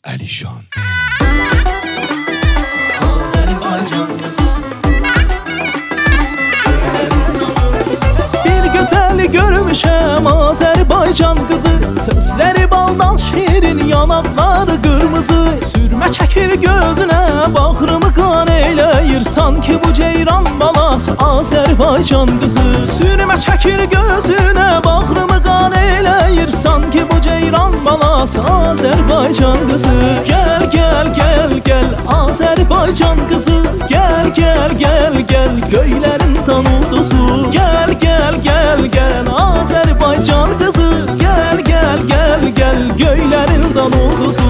Alişan. Azərbaycan qızı, Bir gözəl görmüşəm Azərbaycan qızı, sözləri baldan şirin, yanaqları qırmızı. Sürmə çəkir gözünə, bağrımı qan eyləyir, sanki bu ceyran balası Azərbaycan qızı. Sürmə çəkir gözünə, bağrımı qan eyləyir, sanki bu ceyran balası Azərbaycan qızı. Gəl, gəl, gəl, gəl Azərbaycan qızı, gəl, gəl, gəl, gəl göylərin tan ulduzu. Gəl, gəl, gəl, gəl Azərbaycan qızı, gəl, gəl, gəl, gəl göylərin tan ulduzu.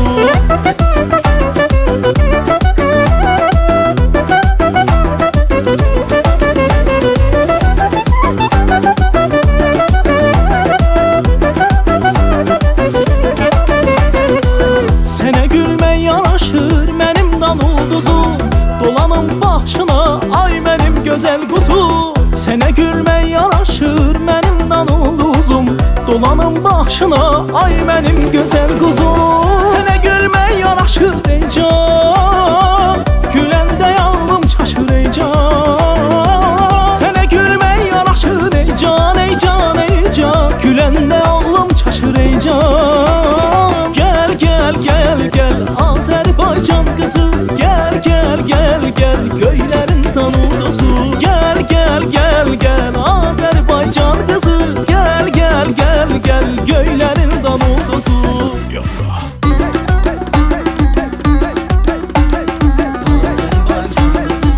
Sənə gülmək yanaşır mənim dan ulduzum, dolanım başına ay mənim gözəl quzum. Sənə gülmək yanaşır mənim dan ulduzum, dolanım başına ay mənim gözəl quzum. Sənə gülmək yanaşır ey can, güləndə yağlım çaşır ey can. Sənə gülmək yanaşır ey can, ey can, ey can, güləndə yağlım çaşır ey can. Gəl, gəl, gəl, gəl Azərbaycan qızı, gəl, gəl, gəl, gəl göylərin tan ulduzu. Gəl, gəl, gəl, gəl Azərbaycan qızı, gəl, gəl, gəl, gəl göylərin tan ulduzu. Yallah. Azərbaycan qızı,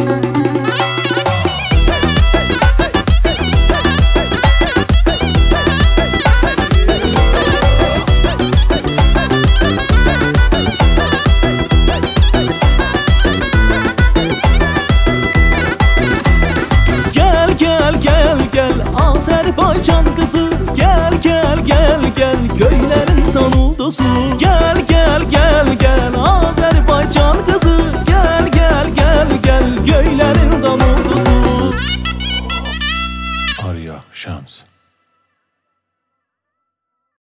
Gəl, gəl, gəl, gəl Azərbaycan qızı, gəl, gəl, gəl, gəl göylərin tan ulduzu. Gəl,